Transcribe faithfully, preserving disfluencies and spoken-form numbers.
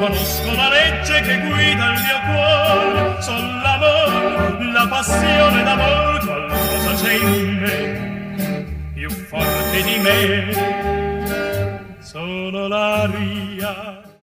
conosco la legge che guida il mio cuore, son l'amor, la passione d'amor, qualcosa c'è in me, più forte di me, sono la riva